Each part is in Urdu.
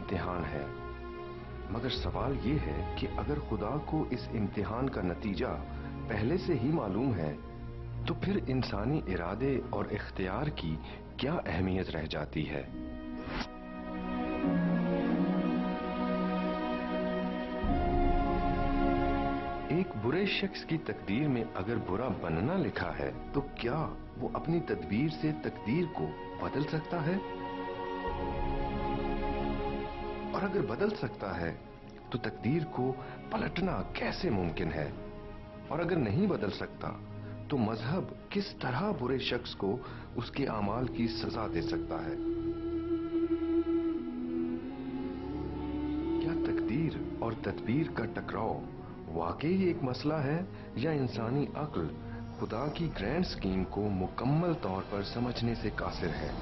امتحان ہے، مگر سوال یہ ہے کہ اگر خدا کو اس امتحان کا نتیجہ پہلے سے ہی معلوم ہے تو پھر انسانی ارادے اور اختیار کی کیا اہمیت رہ جاتی ہے؟ ایک برے شخص کی تقدیر میں اگر برا بننا لکھا ہے تو کیا وہ اپنی تدبیر سے تقدیر کو بدل سکتا ہے؟ اور اگر بدل سکتا ہے تو تقدیر کو پلٹنا کیسے ممکن ہے؟ اور اگر نہیں بدل سکتا تو مذہب کس طرح برے شخص کو اس کے اعمال کی سزا دے سکتا ہے؟ کیا تقدیر اور تدبیر کا ٹکراؤ واقعی ایک مسئلہ ہے یا انسانی عقل خدا کی گرینڈ سکیم کو مکمل طور پر سمجھنے سے قاصر ہے؟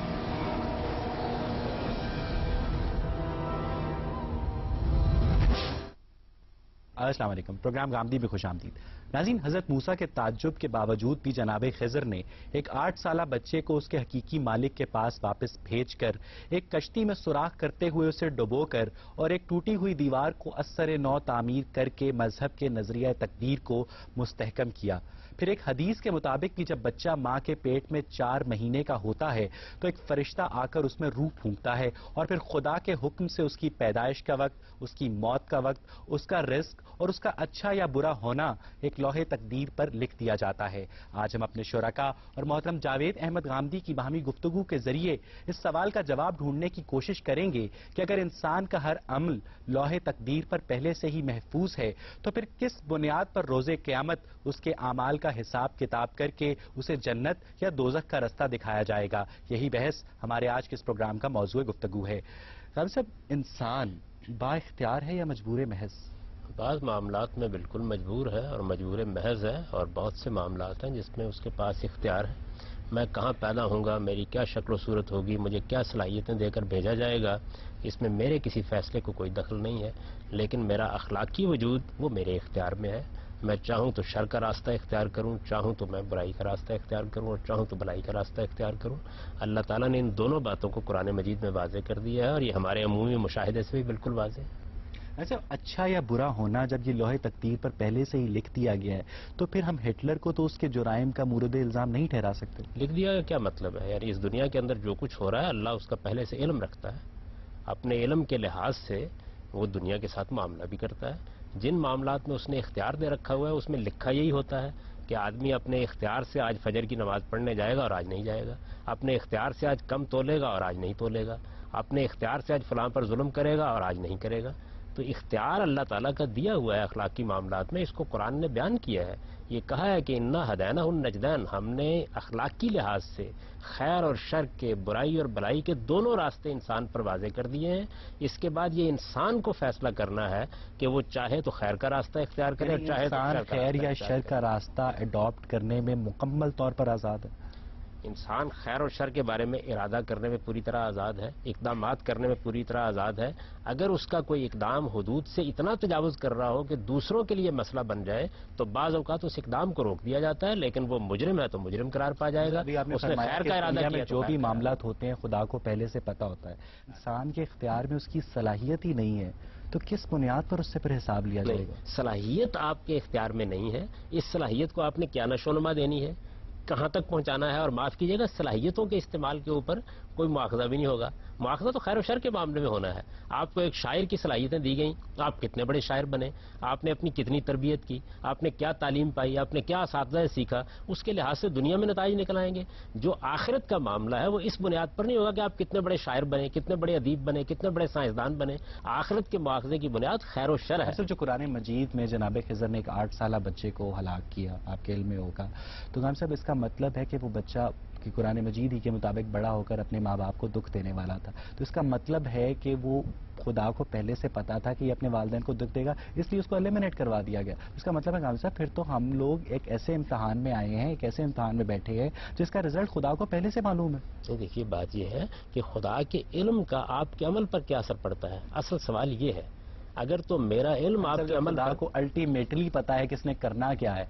السلام علیکم، پروگرام گامدی میں خوش آمدید۔ ناظرین، حضرت موسیٰ کے تعجب کے باوجود بھی جناب خضر نے ایک 8 سالہ بچے کو اس کے حقیقی مالک کے پاس واپس بھیج کر ایک کشتی میں سوراخ کرتے ہوئے اسے ڈبو کر اور ایک ٹوٹی ہوئی دیوار کو ازسر نو تعمیر کر کے مذہب کے نظریہ تقدیر کو مستحکم کیا۔ پھر ایک حدیث کے مطابق کہ جب بچہ ماں کے پیٹ میں 4 مہینے کا ہوتا ہے تو ایک فرشتہ آ کر اس میں روح پھونکتا ہے اور پھر خدا کے حکم سے اس کی پیدائش کا وقت، اس کی موت کا وقت، اس کا رزق اور اس کا اچھا یا برا ہونا ایک لوح تقدیر پر لکھ دیا جاتا ہے۔ آج ہم اپنے شرکاء اور محترم جاوید احمد غامدی کی باہمی گفتگو کے ذریعے اس سوال کا جواب ڈھونڈنے کی کوشش کریں گے کہ اگر انسان کا ہر عمل لوح تقدیر پر پہلے سے ہی محفوظ ہے تو پھر کس بنیاد پر روز قیامت اس کے اعمال کا حساب کتاب کر کے اسے جنت یا دوزخ کا رستہ دکھایا جائے گا؟ یہی بحث ہمارے آج کے اس پروگرام کا موضوع گفتگو ہے۔ غالب صاحب، انسان با اختیار ہے یا مجبور محض؟ بعض معاملات میں بالکل مجبور ہے اور مجبور محض ہے، اور بہت سے معاملات ہیں جس میں اس کے پاس اختیار ہے۔ میں کہاں پیدا ہوں گا، میری کیا شکل و صورت ہوگی، مجھے کیا صلاحیتیں دے کر بھیجا جائے گا، اس میں میرے کسی فیصلے کو کوئی دخل نہیں ہے، لیکن میرا اخلاقی وجود وہ میرے اختیار میں ہے۔ میں چاہوں تو شر کا راستہ اختیار کروں، چاہوں تو میں برائی کا راستہ اختیار کروں، اور چاہوں تو بھلائی کا راستہ اختیار کروں۔ اللہ تعالیٰ نے ان دونوں باتوں کو قرآن مجید میں واضح کر دیا ہے، اور یہ ہمارے عمومی مشاہدے سے بھی بالکل واضح ہے۔ ایسا اچھا یا برا ہونا جب یہ لوح تقدیر پر پہلے سے ہی لکھ دیا گیا ہے تو پھر ہم ہٹلر کو تو اس کے جرائم کا مورد الزام نہیں ٹھہرا سکتے؟ لکھ دیا کا کیا مطلب ہے؟ یعنی اس دنیا کے اندر جو کچھ ہو رہا ہے اللہ اس کا پہلے سے علم رکھتا ہے، اپنے علم کے لحاظ سے وہ دنیا کے ساتھ معاملہ بھی کرتا ہے۔ جن معاملات میں اس نے اختیار دے رکھا ہوا ہے اس میں لکھا یہی ہوتا ہے کہ آدمی اپنے اختیار سے آج فجر کی نماز پڑھنے جائے گا اور آج نہیں جائے گا، اپنے اختیار سے آج کم تولے گا اور آج نہیں تولے گا، اپنے اختیار سے آج فلاں پر ظلم کرے گا اور آج نہیں کرے گا۔ تو اختیار اللہ تعالیٰ کا دیا ہوا ہے اخلاقی معاملات میں، اس کو قرآن نے بیان کیا ہے۔ یہ کہا ہے کہ انا ہدینہ النجدین، ہم نے اخلاقی لحاظ سے خیر اور شر کے، برائی اور بلائی کے دونوں راستے انسان پر واضح کر دیے ہیں۔ اس کے بعد یہ انسان کو فیصلہ کرنا ہے کہ وہ چاہے تو خیر کا راستہ اختیار کرے اور چاہے تو انسان خیر یا شر کا راستہ اڈاپٹ کرنے میں مکمل طور پر آزاد ہے۔ انسان خیر اور شر کے بارے میں ارادہ کرنے میں پوری طرح آزاد ہے، اقدامات کرنے میں پوری طرح آزاد ہے۔ اگر اس کا کوئی اقدام حدود سے اتنا تجاوز کر رہا ہو کہ دوسروں کے لیے مسئلہ بن جائے تو بعض اوقات اس اقدام کو روک دیا جاتا ہے، لیکن وہ مجرم ہے تو مجرم قرار پا جائے گا۔ اس نے خیر کا ارادہ کیا، جو بھی معاملات ہوتے ہیں خدا کو پہلے سے پتا ہوتا ہے، انسان کے اختیار میں اس کی صلاحیت ہی نہیں ہے تو کس بنیاد پر اس سے پھر حساب لیا جائے گا؟ صلاحیت آپ کے اختیار میں نہیں ہے، اس صلاحیت کو آپ نے کیا نشو و نما دینی ہے، کہاں تک پہنچانا ہے، اور معاف کیجیے گا صلاحیتوں کے استعمال کے اوپر کوئی مواخذہ بھی نہیں ہوگا۔ مواخذہ تو خیر و شر کے معاملے میں ہونا ہے۔ آپ کو ایک شاعر کی صلاحیتیں دی گئیں، آپ کتنے بڑے شاعر بنے، آپ نے اپنی کتنی تربیت کی، آپ نے کیا تعلیم پائی، آپ نے کیا اساتذہ سیکھا، اس کے لحاظ سے دنیا میں نتائج نکل آئیں گے۔ جو آخرت کا معاملہ ہے وہ اس بنیاد پر نہیں ہوگا کہ آپ کتنے بڑے شاعر بنے، کتنے بڑے ادیب بنے، کتنے بڑے سائنسدان بنے۔ آخرت کے مواخذے کی بنیاد خیر و شر ہے۔ جو قرآن مجید میں جناب خضر نے ایک 8 سالہ بچے کو ہلاک کیا، آپ کے علم میں ہوگا، تو غام صاحب اس کا مطلب ہے کہ وہ بچہ کہ قرآن مجید ہی کے مطابق بڑا ہو کر اپنے ماں باپ کو دکھ دینے والا تھا، تو اس کا مطلب ہے کہ وہ خدا کو پہلے سے پتا تھا کہ یہ اپنے والدین کو دکھ دے گا، اس لیے اس کو ایلیمنیٹ کروا دیا گیا۔ اس کا مطلب ہے غام صاحب پھر تو ہم لوگ ایک ایسے امتحان میں آئے ہیں، ایک ایسے امتحان میں بیٹھے ہیں جس کا رزلٹ خدا کو پہلے سے معلوم ہے۔ تو دیکھیے بات یہ ہے کہ خدا کے علم کا آپ کے عمل پر کیا اثر پڑتا ہے، اصل سوال یہ ہے۔ اگر تو میرا علم آپ کے عمل خدا کو الٹیمیٹلی پتا ہے کہ اس نے کرنا کیا ہے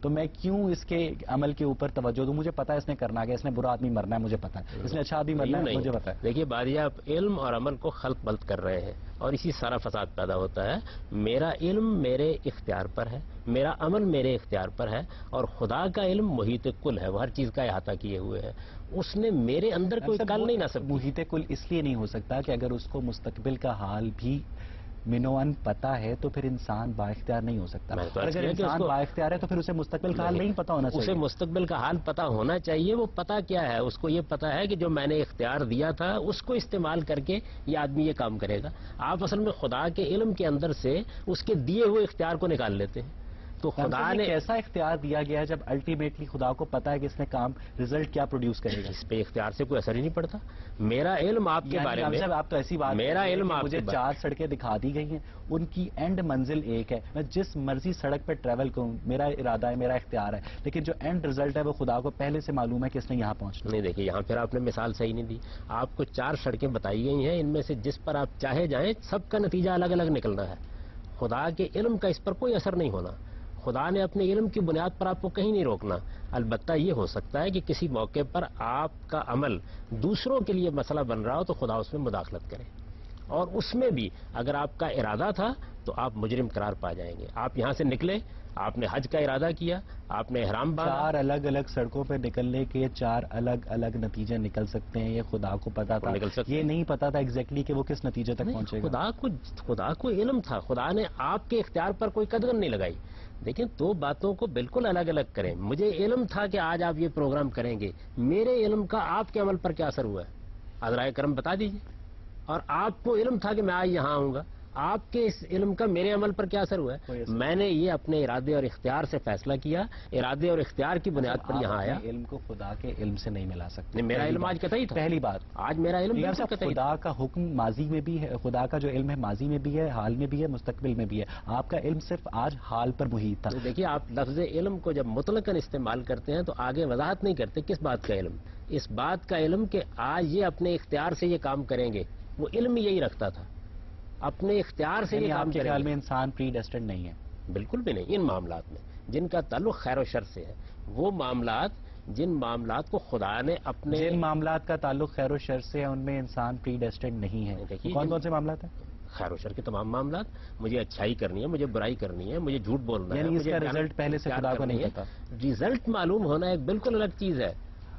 تو میں کیوں اس کے عمل کے اوپر توجہ دوں؟ مجھے پتا ہے اس نے کرنا ہے، اس نے برا آدمی مرنا ہے، مجھے پتا ہے، اس نے اچھا آدمی مرنا ہے، مجھے پتا ہے. دیکھیے بادشاہ، آپ علم اور عمل کو خلط بلط کر رہے ہیں اور اسی سارا فساد پیدا ہوتا ہے. میرا علم میرے اختیار پر ہے، میرا عمل میرے اختیار پر ہے، اور خدا کا علم محیط کل ہے، وہ ہر چیز کا احاطہ کیے ہوئے ہے. اس نے میرے اندر کوئی کل نہیں نصب کی. محیط کل اس لیے نہیں ہو سکتا کہ اگر اس کو مستقبل کا حال بھی منوان پتا ہے تو پھر انسان با اختیار نہیں ہو سکتا. اور اگر انسان با اختیار ہے تو پھر اسے مستقبل کا حال نہیں پتا ہونا چاہیے. اسے مستقبل کا حال پتا ہونا چاہیے. وہ پتا کیا ہے؟ اس کو یہ پتا ہے کہ جو میں نے اختیار دیا تھا اس کو استعمال کر کے یہ آدمی یہ کام کرے گا. آپ اصل میں خدا کے علم کے اندر سے اس کے دیے ہوئے اختیار کو نکال لیتے ہیں. تو خدا نے ایسا اختیار دیا گیا ہے جب الٹیمیٹلی خدا کو پتا ہے کہ اس نے کام رزلٹ کیا پروڈیوس کرے گا. اس پہ اختیار سے کوئی اثر ہی نہیں پڑتا. میرا علم آپ کے بارے میں، آپ تو ایسی بات، میرا علم آپ مجھے 4 سڑکیں دکھا دی گئی ہیں، ان کی اینڈ منزل ایک ہے، میں جس مرضی سڑک پہ ٹریول کروں، میرا ارادہ ہے، میرا اختیار ہے، لیکن جو اینڈ رزلٹ ہے وہ خدا کو پہلے سے معلوم ہے کہ اس نے یہاں پہنچنا. نہیں دیکھیے، یہاں پھر آپ نے مثال صحیح نہیں دی. آپ کو 4 سڑکیں بتائی گئی ہیں، ان میں سے جس پر آپ چاہے جائیں سب کا نتیجہ الگ الگ نکلنا ہے. خدا کے علم کا اس پر کوئی اثر نہیں ہونا. خدا نے اپنے علم کی بنیاد پر آپ کو کہیں نہیں روکنا. البتہ یہ ہو سکتا ہے کہ کسی موقع پر آپ کا عمل دوسروں کے لیے مسئلہ بن رہا ہو تو خدا اس میں مداخلت کرے، اور اس میں بھی اگر آپ کا ارادہ تھا تو آپ مجرم قرار پا جائیں گے. آپ یہاں سے نکلے، آپ نے حج کا ارادہ کیا، آپ نے احرام باندھا. 4 الگ الگ سڑکوں پہ نکلنے کے 4 الگ الگ نتیجے نکل سکتے ہیں. یہ خدا کو پتا تھا، یہ نہیں پتا تھا ایگزیکٹلی کہ وہ کس نتیجے تک پہنچے گا. خدا کو علم تھا. خدا نے آپ کے اختیار پر کوئی قدغن نہیں لگائی. لیکن 2 باتوں کو بالکل الگ الگ کریں. مجھے علم تھا کہ آج آپ یہ پروگرام کریں گے، میرے علم کا آپ کے عمل پر کیا اثر ہوا ہے؟ عذرائے کرم بتا دیجیے. اور آپ کو علم تھا کہ میں آج یہاں آؤں گا، آپ کے اس علم کا میرے عمل پر کیا اثر ہوا ہے؟ میں نے یہ اپنے ارادے اور اختیار سے فیصلہ کیا، ارادے اور اختیار کی بنیاد پر یہاں آیا. علم کو خدا کے علم سے نہیں ملا سکتے. میرا علم آج قطعی تھا. پہلی بات، آج میرا علم خدا کا حکم ماضی میں بھی ہے، خدا کا جو علم ہے ماضی میں بھی ہے، حال میں بھی ہے، مستقبل میں بھی ہے. آپ کا علم صرف آج حال پر محیط تھا. دیکھیے، آپ لفظ علم کو جب مطلقاً استعمال کرتے ہیں تو آگے وضاحت نہیں کرتے کس بات کا علم. اس بات کا علم کہ آج یہ اپنے اختیار سے یہ کام کریں گے. وہ علم یہی رکھتا تھا، اپنے اختیار سے یہ کام. آپ کے خیال میں انسان پری ڈیسٹنڈ نہیں ہے؟ بالکل بھی نہیں. ان معاملات میں جن کا تعلق خیر و شر سے ہے، وہ معاملات، جن معاملات کو خدا نے اپنے، جن معاملات کا تعلق خیر و شر سے ہے ان میں انسان پری ڈیسٹنڈ نہیں ہے. کون کون سے معاملات ہیں؟ خیر و شر کے تمام معاملات. مجھے اچھائی کرنی ہے، مجھے برائی کرنی ہے، مجھے جھوٹ بولنا ہے. یعنی اس کا رزلٹ پہلے سے خدا کو نہیں پتا. رزلٹ معلوم ہونا ایک بالکل الگ چیز ہے.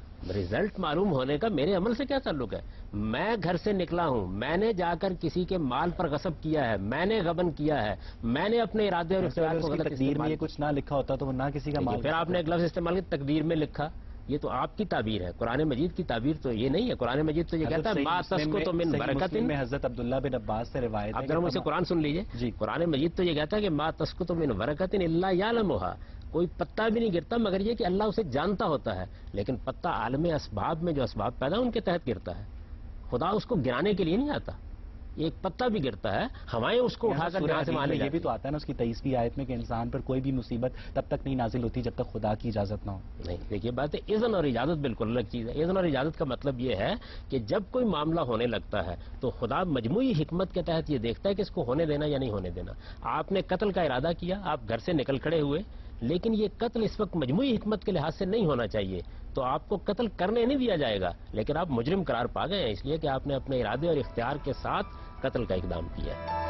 رزلٹ معلوم ہونے کا میرے عمل سے کیا تعلق ہے؟ میں گھر سے نکلا ہوں، میں نے جا کر کسی کے مال پر غصب کیا ہے، میں نے غبن کیا ہے، میں نے اپنے ارادے اور اختیار کو غلط تقدیر میں یہ کچھ نہ لکھا ہوتا تو وہ نہ کسی کا مال. پھر آپ نے ایک لفظ استعمال کیا، تقدیر میں لکھا. یہ تو آپ کی تعبیر ہے. قرآن مجید کی تعبیر تو یہ نہیں ہے. قرآن مجید تو یہ کہتا ہے ما تسقط من برکت. میں حضرت عبداللہ بن عباس سے روایت ہے. آپ ذرا مجھ سے قرآن سن لیجئے. جی، قرآن مجید تو یہ کہتا ہے کہ ما تسقط من برکت الا یعلمها. کوئی پتا بھی نہیں گرتا مگر یہ کہ اللہ اسے جانتا ہوتا ہے. لیکن پتا عالم اسباب میں جو اسباب پیدا ان کے تحت گرتا ہے. خدا اس کو گرانے کے لیے نہیں آتا. ایک پتا بھی گرتا ہے، ہوائیں اس کو اٹھا کر جہاں سے وہاں لے جاتی. یہ بھی تو آتا ہے نا اس کی 23ویں آیت میں کہ انسان پر کوئی بھی مصیبت تب تک نہیں نازل ہوتی جب تک خدا کی اجازت نہ ہو. نہیں، دیکھیے بات ہے، اذن اور اجازت بالکل الگ چیز ہے. اذن اور اجازت کا مطلب یہ ہے کہ جب کوئی معاملہ ہونے لگتا ہے تو خدا مجموعی حکمت کے تحت یہ دیکھتا ہے کہ اس کو ہونے دینا یا نہیں ہونے دینا. آپ نے قتل کا ارادہ کیا، آپ گھر سے نکل کھڑے ہوئے، لیکن یہ قتل اس وقت مجموعی حکمت کے لحاظ سے نہیں ہونا چاہیے، تو آپ کو قتل کرنے نہیں دیا جائے گا. لیکن آپ مجرم قرار پا گئے ہیں اس لیے کہ آپ نے اپنے ارادے اور اختیار کے ساتھ قتل کا اقدام کیا ہے.